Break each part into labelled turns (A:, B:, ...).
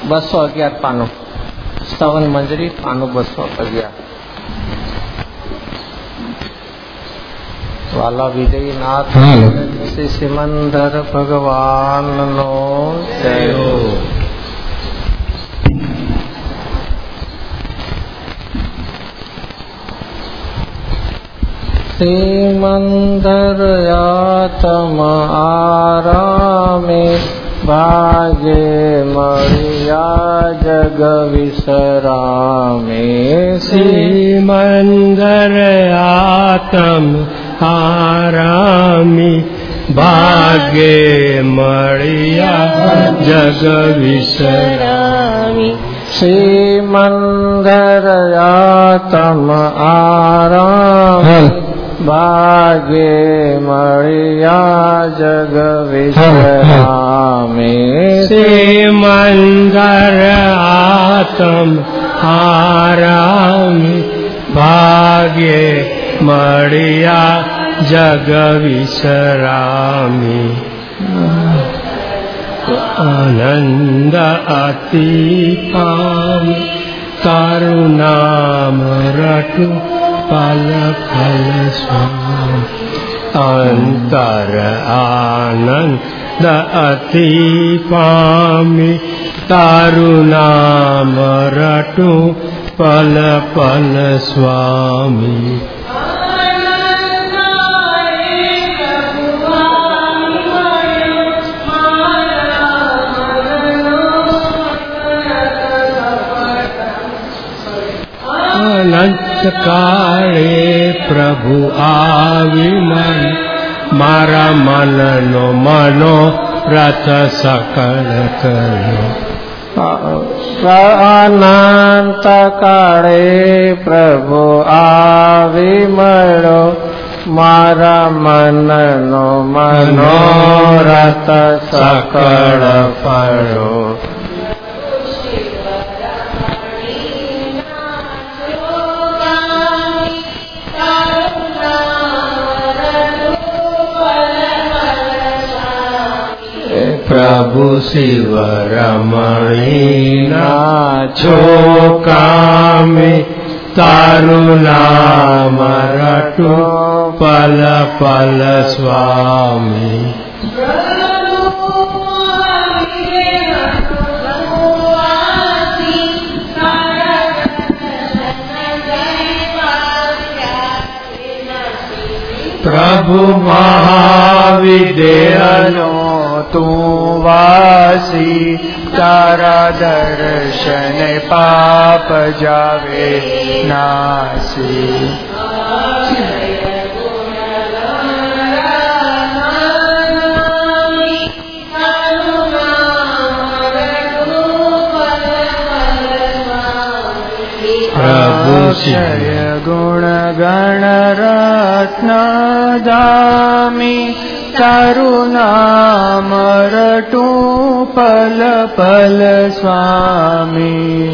A: 211 પાનું, સ્તવન મંજરી પાનું 211. વાલા વિજયનાથ શ્રી સિમંદર ભગવાનનો જય. સિમંદર યાતમ આરામે ભાગે મળ્યા જગ વિસરામે.
B: સિમંદર યાતમ આરામી ભાગે મળ્યા જગ વિસરામી.
A: સિમંદર યાતમ આરામ ભાગે મળ્યા જગ વિસરામે.
B: સિમંદર આતમ આરામી ભાગે મળ્યા જગ વિસરામી. આનંદ અતિ પામી તારું નામ રટું પલ પલ સ્વામી. અંતર આનંદ અતિ પામી તારું નામ રટું પલ પલ સ્વામી. અનંત કાળે પ્રભુ આવી મન મારા મનનો મનોરથ સકળ કર્યો.
A: અનંત કાળે પ્રભુ આવી મળ્યો મારા મનનો મનોરથ સકળ ફળ્યો.
B: પ્રભુ શિવ રમણીના છોકામે તારું નામ રટું પલ પલ સ્વામી. પ્રભુ મહાવિદ્યાનો તું વાસી તારા દર્શન પાપ જાવે નાસી. પ્રભુ જય ગુણ ગણ રત્ન દામી તારું નામ રટું પલ પલ સ્વામી.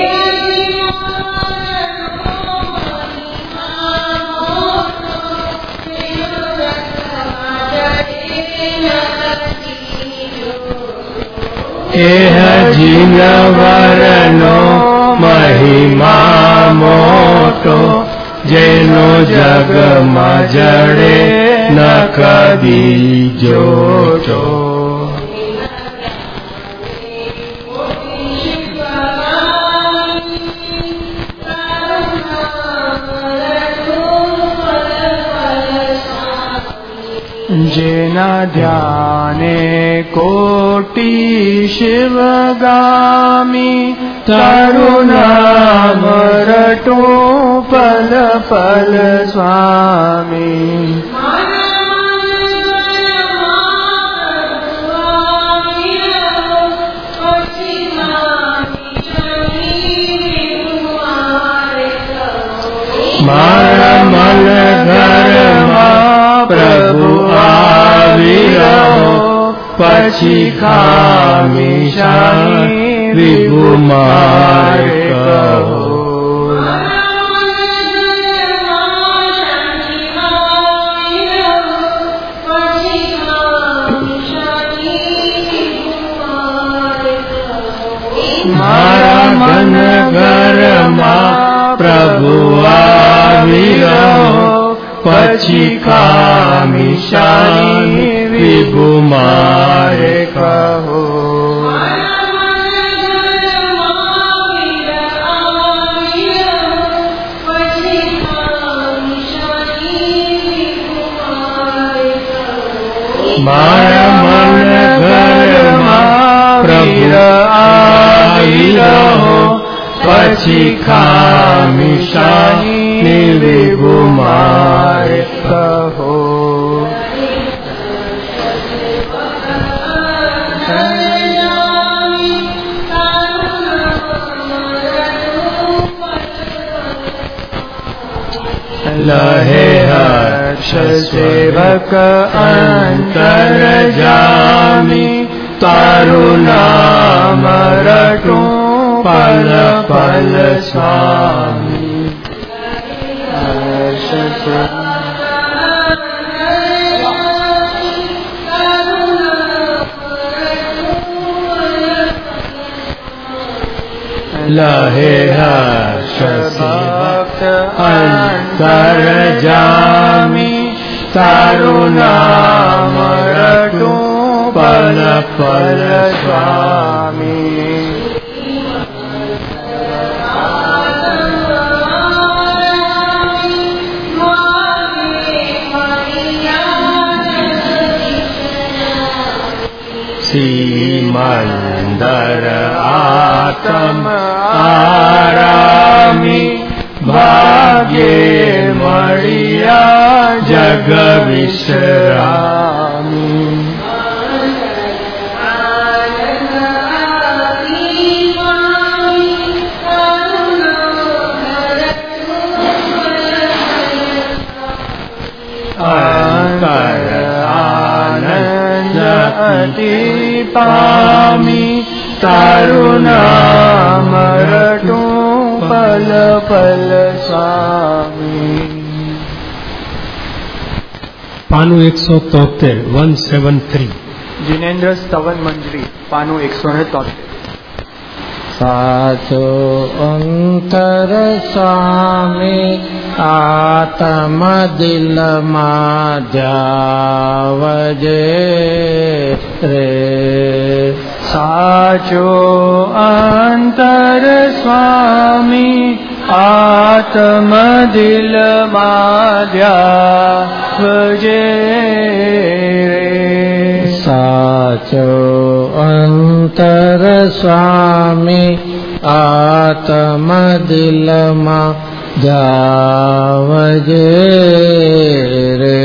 B: એહ જીનવરનો મહિમા મોટો જેનો જગમાં જડે ન કદી જોજો. જેના ધ્યાને કોટી શિવગામી તારું નામ રટું પલ પલ સ્વામી. મારા મન ઘરમાં પ્રભુ આવી રહો પછી ખામી શાહી વિભુ મારે કહો. મારા મન ઘરમાં પ્રભુ આવી રહો, પછી ખામીશાની વિભુ મારે કહો. મારા મન ઘરમાં પ્રભુ આવી રહો, પછી ખામીશાની વિભુ મારે કહો. લહે હર્ષ સેવક અંતરજામી, તારું નામ રટું પલ પલ સ્વામી. હર્ષ લહે હર્ષ ભક્ત અંતરજામી, તારું નામ રટું પલ પલ સ્વામી. સીમંદર આત્મ આરામી, ભાગ્યે મળ્યા જગ વિશ્રામી. અંતર આનંદ અતિ પામી, તારું નામ રટું પલ પલ સ્વામી.
C: પાનું 173 173.
B: જીનેન્દ્ર સ્તવન મંજરી પાનું 173.
A: સાચો અંતર સ્વામી, આત્મ દિલમાં ધ્યાવજે રે.
B: સાચો અંતર સ્વામી, આત્મ દિલમાં ધ્યાવજે રે.
A: સાચો અંતર સ્વામી, આત્મ દિલમાં ધ્યાવજે રે.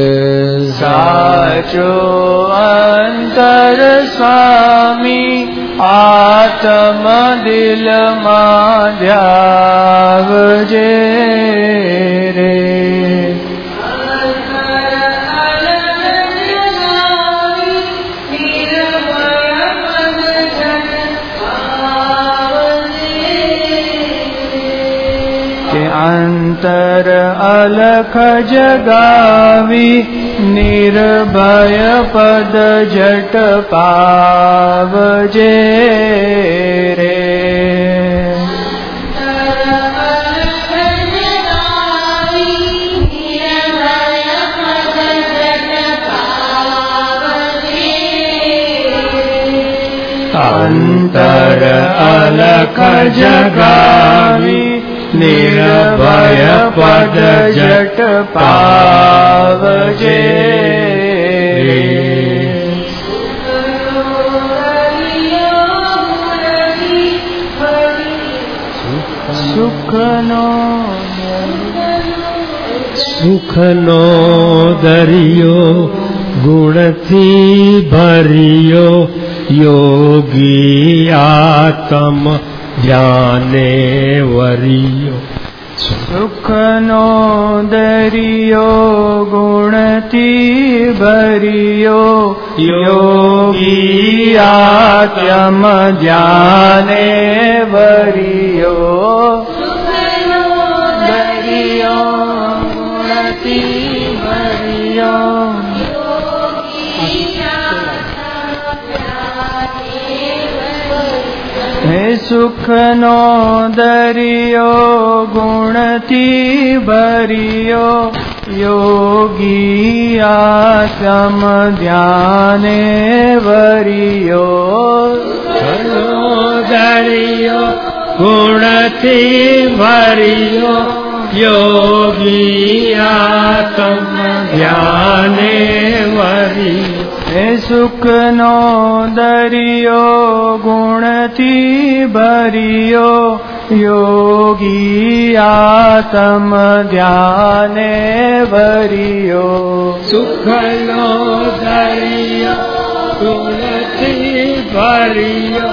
B: સાચો અંતર સ્વામી, આત્મ દિલમાં ધ્યાવજે રે. અંતર અલખ જગાવી, નિર્ભય પદ જટ પાવજે રે. અંતર અલખ જગાવી, નિર્ભય પદ જટ પાવજે રે.
C: સુખનો દરિયો ગુણથી ભર્યો, યોગી આત્મ ધ્યાને વર્યો.
B: સુખનો દરિયો ગુણથી ભર્યો, યોગી આત્મ ધ્યાને વર્યો. દરિયો ગુણથી ભર્યો, હે સુખનો દરિયો ગુણથી ભર્યો યોગી આત્મ ધ્યાને વર્યો
C: દરિયો ગુણથી ભર્યો યોગી આત્મ ધ્યાને વર્યો
B: હે સુખનો દરિયો ગુણથી ભર્યો યોગી આત્મ ધ્યાને વર્યો
C: સુખનો દરિયો ગુણથી ભર્યો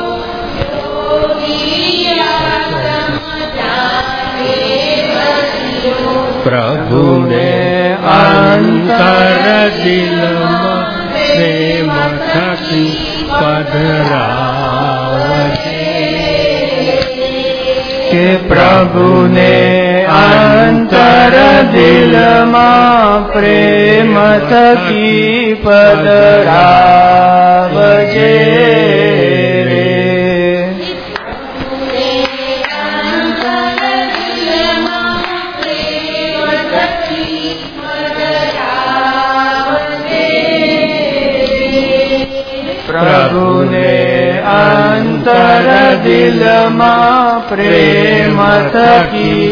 C: પ્રભુને અંતર દિલમાં પ્રેમ થકી પધરાવજે
B: કે પ્રભુને અંતર દિલમાં પ્રેમ થકી પધરાવજે પ્રભુને અંતર દિલમાં પ્રેમ થકી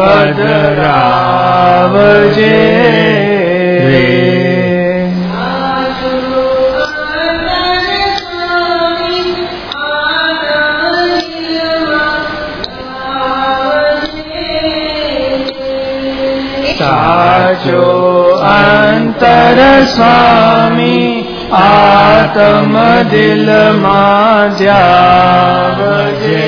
B: પધરાવજે રે સાચો અંતર સ્વામી આત્મ દિલમાં ધ્યાવજે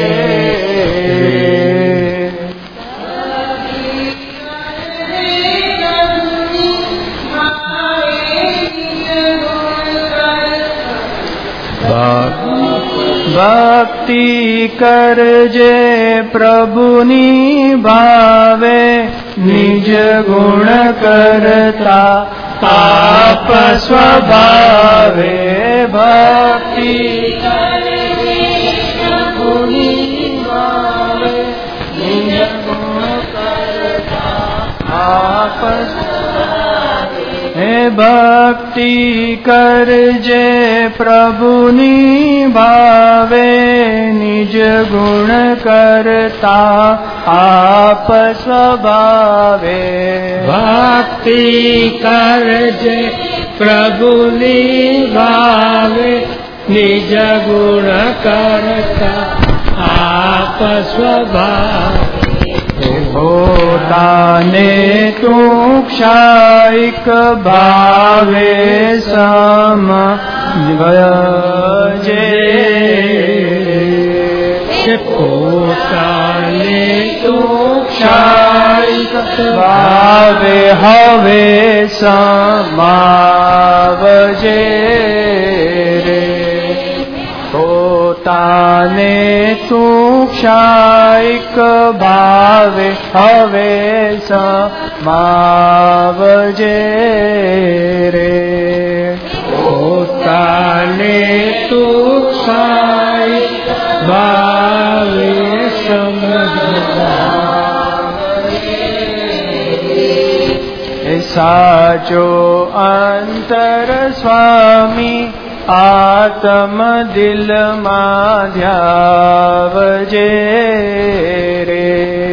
B: ભક્તિ કરજે પ્રભુની ભાવે નિજ ગુણ કરતા પાપ સ્વભાવે ભક્તિ પ્રભુની ભાવે નિજ ગુણ કરતા પાપ હે ભક્તિ કરજે પ્રભુની ભાવે નિજ ગુણ કરતા આપ સ્વભાવે
C: ભક્તિ કરજે પ્રભુની ભાવે નિજ ગુણ કરતા આપ સ્વભાવે
B: પોતાને તુક્ષાયિક ભાવે સમજે
C: પોતાને
B: તુક્ષાયિક ભાવે હવે સમાવજે રે પોતાને તુક્ષાયિક ભાવે હવે સમાવજે રે
C: પોતાને તુક્ષાયિક ભાવે સમજે
B: સાચો અંતર સ્વામી આત્મ દિલમાં ધ્યાવજે રે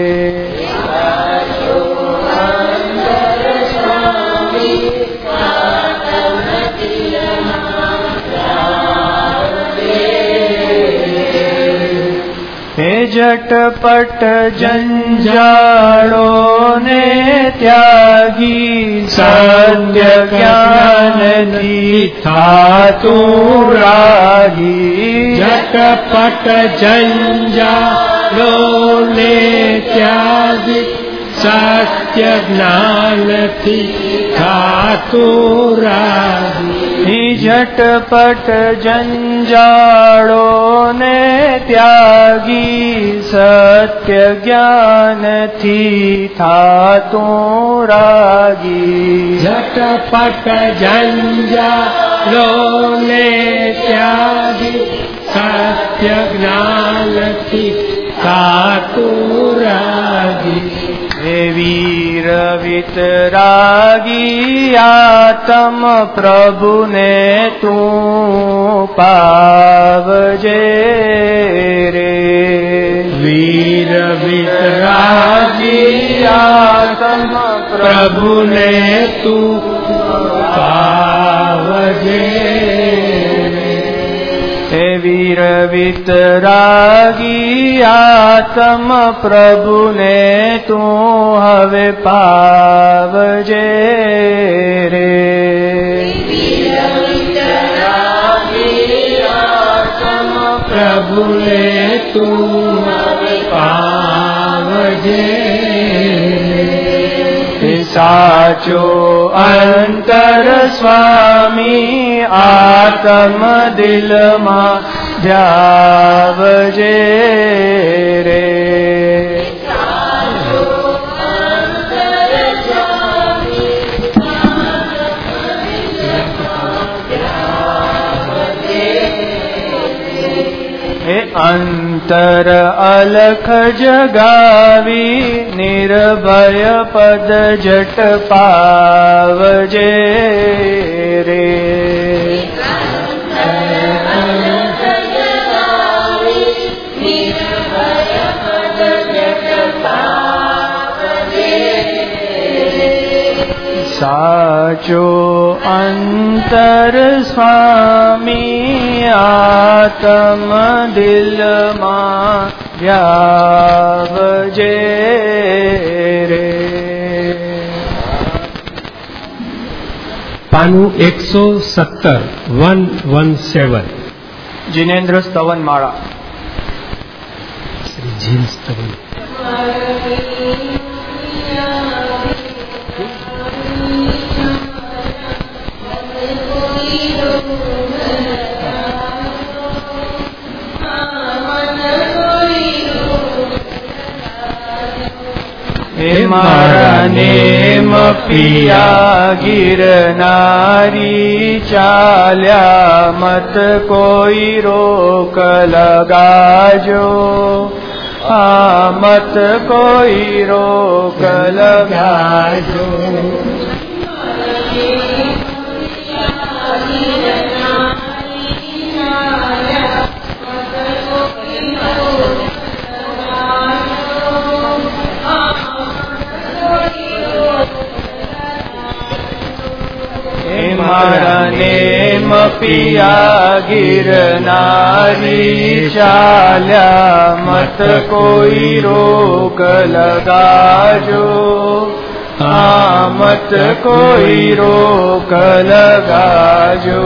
B: હે ઝટપટ જંજાળો ને ત્યાગી સત્ય જ્ઞાનથી થાતું રાગી
C: ઝટપટ જંજાળો ને ત્યાગી સત્ય જ્ઞાનથી થાતું રાગી
B: ઝટપટ જંજાળો ને ત્યાગી સત્ય જ્ઞાનથી થાતું રાગી
C: ઝટપટ જંજાળો ને ત્યાગી સત્ય જ્ઞાન નથી થાતું રાજી.
B: હે વીર વિતરાગી આત્મ પ્રભુને તું પાવજે રે.
C: વીર વિતરાગી આત્મ પ્રભુને તું પાવજે.
B: હે વીર વિતરાગી આત્મ પ્રભુને તું હવે પાવજે રે.
C: પ્રભુને તું પાવજે.
B: સાચો અંતર સ્વામી આત્મ દિલમાં જાવજે રે. અંતર અલખ જગાવી નિર્ભય પદ જટ પાવજે રે. સાચો અંતર સ્વામી આત્મ દિલમાં જાવજે રે.
C: પાનું 117 117.
B: જીનેન્દ્ર સ્તવન માળા.
C: શ્રી જીન સ્તવન.
B: હે મારા નેમ પિયા ગિરનારી ચાલ્યા મત કોઈ રોક લગાજો. મત કોઈ રોક લગાજો. મારા નેમ પિયા ગિરનારી ચાલ્યા મત કોઈ રોક લગાજો. મત કોઈ રોક લગાજો.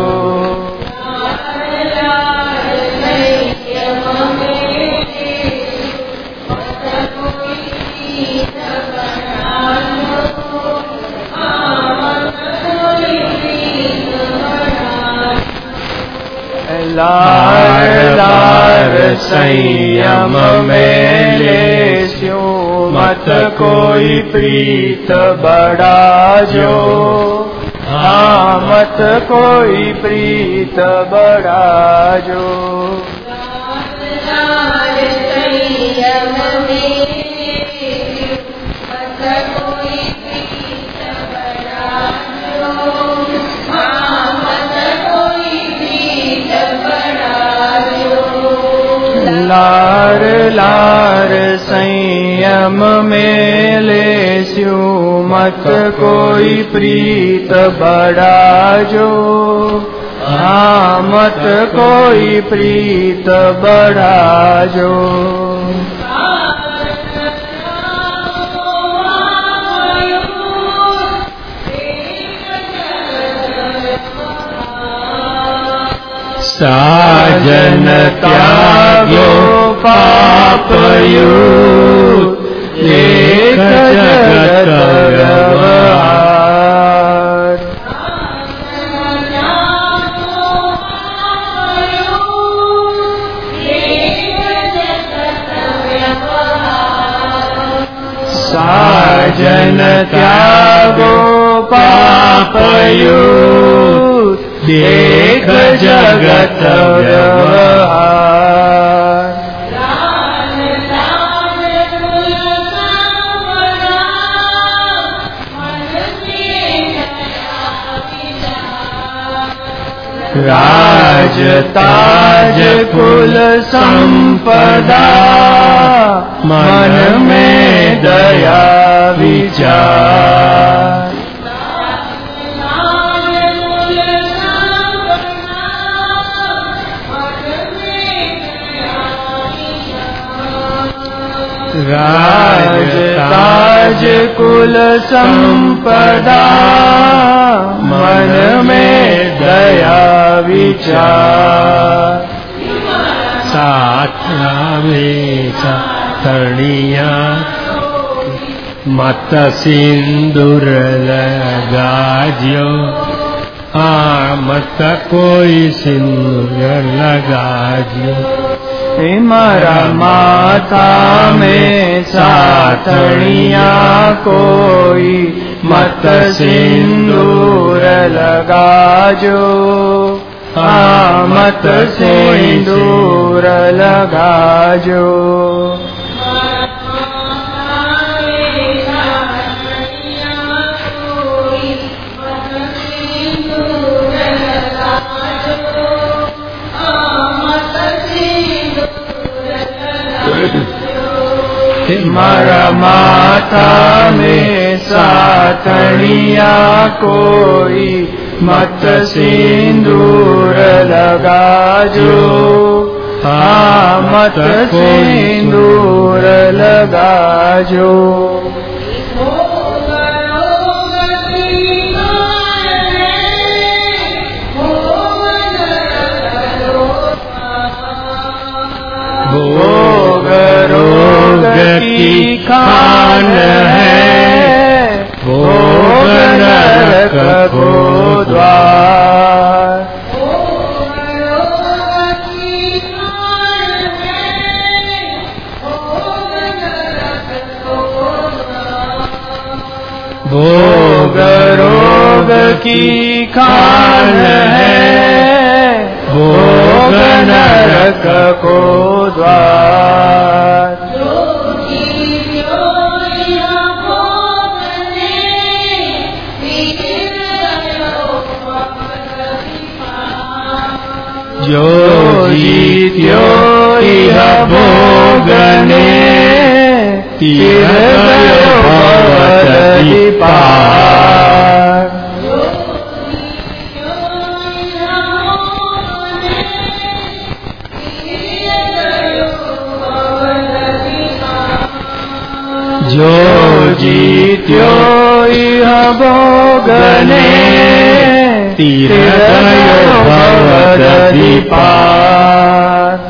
B: लार लार संयम में लेस्यूं मत कोई प्रीत बढ़ाजो. मत कोई प्रीत बढ़ाजो. लार लार संयम में लेस्यूं मत कोई प्रीत बढ़ाजो. मत कोई प्रीत बढ़ाजो.
C: साजन त्यागो पापयुत देख जगत व्यवहार. साजन त्यागो पापयुत देख जगत व्यवहार.
B: राज ताज कुल संपदा मन में दया विचार। राज ताज कुल संपदा मन में दया विचार।
C: साथ हमेशा तणिया मत सिंदूर लगाजियो। मत कोई सिंदूर लगाजियो।
B: मारा माथा में साथड़िया कोई मत सिंदूर लगाजो। मत सिंदूर लगाजो। मारा माथा में साथड़िया कोई मत सिंदूर लगाजो। मत सिंदूर लगाजो। भोग रोग की खान है, भोग नरक को द्वार। भोग रोग की खान है, भोग नरक को द्वार। जो जीत्यो इह भोगने तीर्थ भवति पार। जो जीत्यो इह भोगने तीर्थ भवति पार।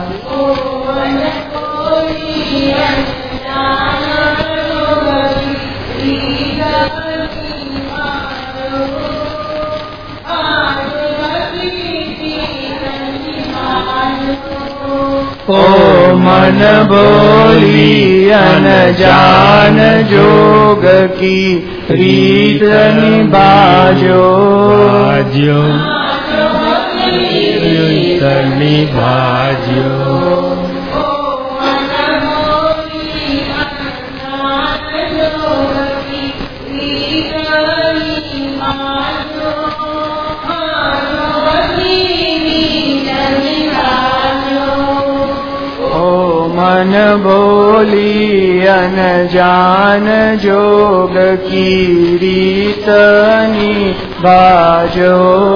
B: ओ मन बोली अनजान जोग की रीत निभाजो।
C: निभाजो।
B: मन बोली अनजान जोग की रीत निभाजो।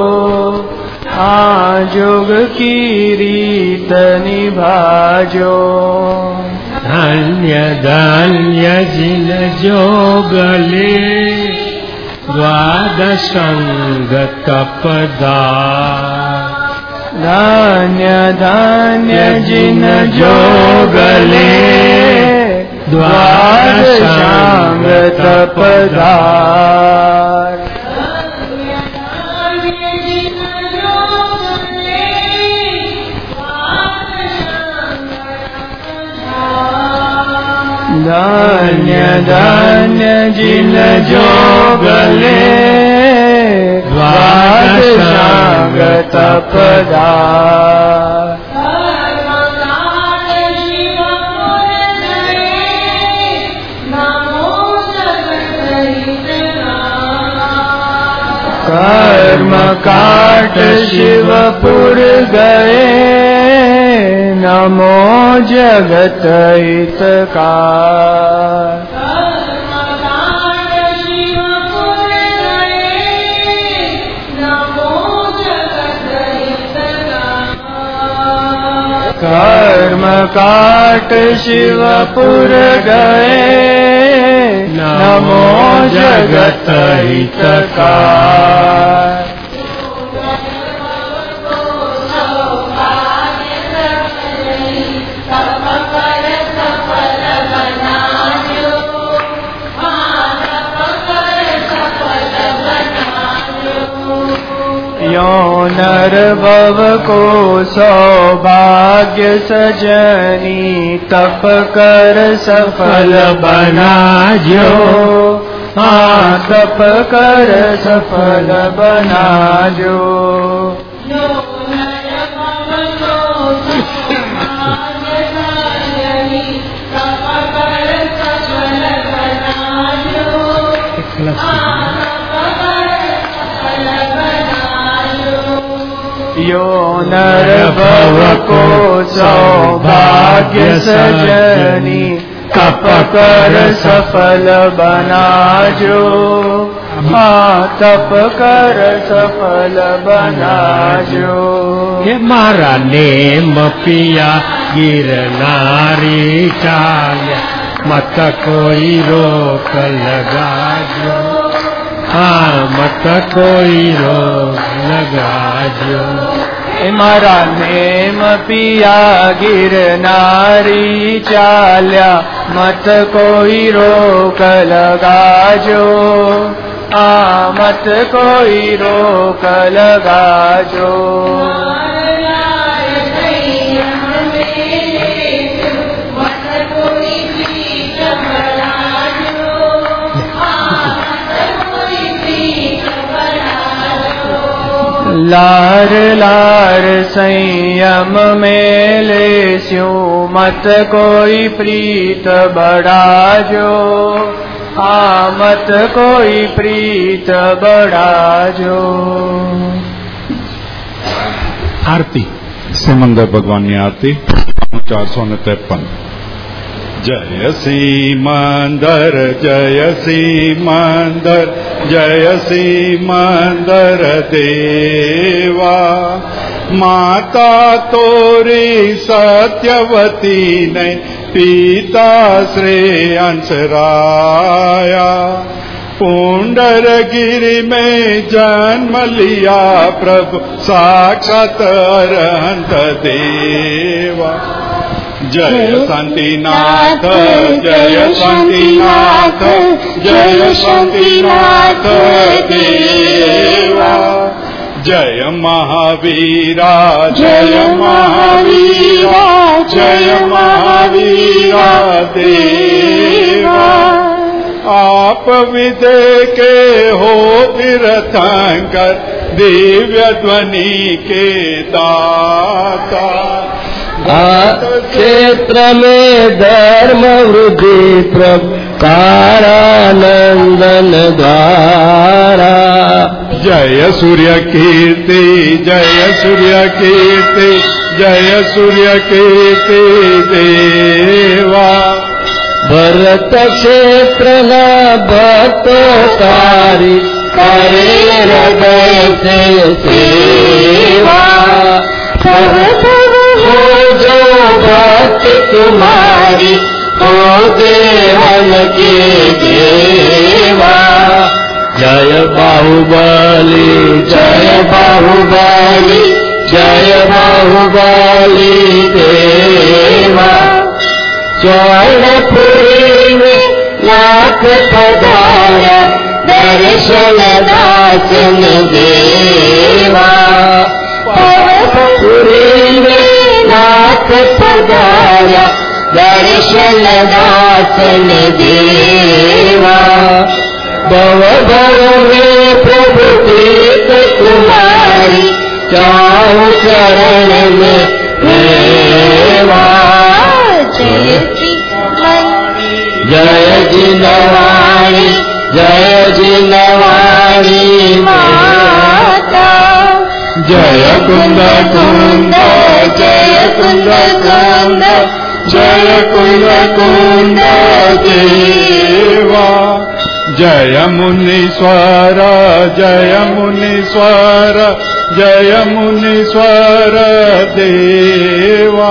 B: जोग की रीत निभाजो।
C: धन्य धन्य जिन जोगले द्वादशंग तपदा।
B: धन्य धन्य जिन जोगले द्वादशांग तपदार। धन्य धन्य जिन जोगले द्वादशांग तपदार। कर्म काट शिवपुर गए, नमो जगत हितकार। कर्मकाट शिवपुर गए, नमो जगत हितकार। यो नर भव को सौभाग्य सजनी, तप कर सफल बनाजो। हाँ तप कर सफल बनाजो। यो नर भव को सौभाग्य सजनी, तप कर सफल बनाजो। हाँ तप कर सफल बनाजो।
C: ये मारा नेम पिया गिरनारी चाल्या, मत कोई रोक लगाजो। हाँ मत कोई रोक लगाजो।
B: मारा नेम पिया गिरनारी चाल्या, मत कोई रोक लगाजो। मत कोई रोक लगाजो। लार लार संयम में ले स्यूं, मत कोई प्रीत बढ़ाजो। मत कोई प्रीत बढ़ाजो।
D: आरती सिमंदर भगवान की आरती 453। जय सिमंदर जय सिमंदर जय सिमंदर देवा, माता तोरी सत्यवती ने पिता श्रेयांश राया। पुंडरगिरि में जन्म लिया प्रभु साक्षात अरहंत देवा। जय शांतिनाथ जय शांतिनाथ जय शांतिनाथ देवा। जय महावीरा जय महावीरा जय महावीरा देवा। आप विदे के हो तीर्थंकर, दिव्य ध्वनि के दाता।
B: क्षेत्र में धर्म वृद्धि प्रकारानंदन द्वारा।
D: जय सूर्य कीर्ति जय सूर्य कीर्ति जय सूर्य कीर्ति देवा।
B: भरत क्षेत्र न भक्तकारी, करे हृदय से सेवा। हो जो भक्ति तुम्हारी, हो देवन के देवा। जय बाहुबली जय बाहुबली जय बाहुबली देवा। स्वर्णपुरी में नाथ पधारा, दर्शन दासन देवा। पुरी में नाथ पधारा, दर्शन दासन देवा। भव भव में प्रभु प्रीत तुम्हारी, चाहु चरण में देवा। जय जिनवाणी जय जिनवाणी माता। कुंद कुंद जय कुंद कुंद
D: जय कुंद कुंद देवा जय मुनीश्वर जय मुनीश्वर जय मुनीश्वर देवा।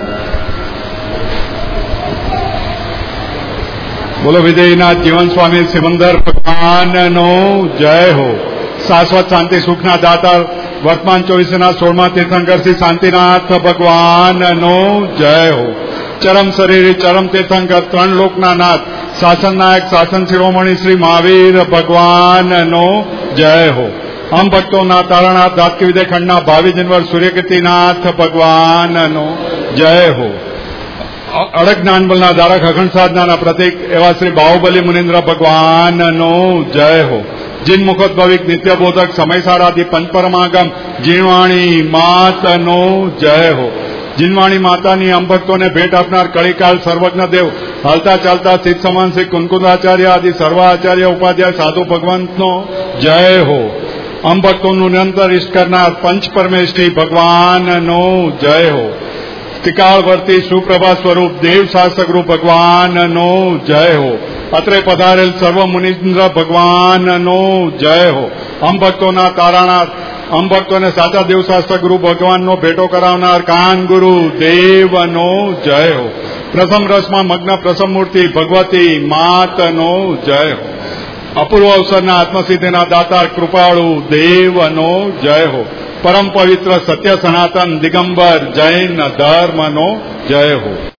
D: बोलो વિજયનાથ જીવન સ્વામી સિમંદર ભગવાનનો જય હો। શાશ્વત શાંતિ સુખના દાતા વર્તમાન 24ના 16મા તીર્થંકર શ્રી શાંતિનાથ ભગવાનનો જય હો। ચરમ શરીરી ચરમ તીર્થંકર ત્રણ લોકના નાથ શાસન નાયક શાસન શિરોમણી શ્રી મહાવીર ભગવાનનો જય હો। આમ ભક્તોના તારણાથ દાતકી વિદય ખંડના ભાવિ જનવર સૂર્યકીર્તિનાથ ભગવાનનો જય હો। અડગ જ્ઞાનબલના ધારક અખંડ સાધનાના પ્રતિક એવા શ્રી બાહુબલી મુનિન્દ્ર ભગવાનનો જય હો। જીન મુખોદ્ભવિક નિત્યબોધક સમયસારાથી પંચપરમાગમ જીણવાણી માતનો જય હો। જીનવાણી માતાની આમ ભક્તોને ભેટ આપનાર કળીકાલ સર્વજ્ઞ દેવ હાલતા ચાલતા સિદ્ધ સમાન શ્રી કુનકુંદાચાર્ય આદિ સર્વ આચાર્ય ઉપાધ્યાય સાધુ ભગવંતનો જય હો। આમ ભક્તોનું નિરંતર ઇષ્ટ કરનાર પંચ પરમેષ્ઠી ભગવાનનો જય હો। ત્રિકાળવર્તી સુપ્રભા સ્વરૂપ દેવ શાસ્ત્રગુરુ ભગવાનનો જય હો। અત્રે પધારેલ સર્વ મુનિન્દ્ર ભગવાનનો જય હો। આમ ભક્તોના તારાનાથ આમ ભક્તોને સાચા દેવશાસ્ત્ર ગુરુ ભગવાનનો ભેટો કરાવનાર કાન ગુરુ દેવનો જય હો। પ્રથમ રસમાં મગ્ન પ્રથમ મૂર્તિ ભગવતી માતનો જય હો। અપૂર્વ અવસરના આત્મસિદ્ધિના દાતા કૃપાળુ દેવનો જય હો। પરમ પવિત્ર સત્ય સનાતન દિગંબર જૈન ધર્મનો જય હો।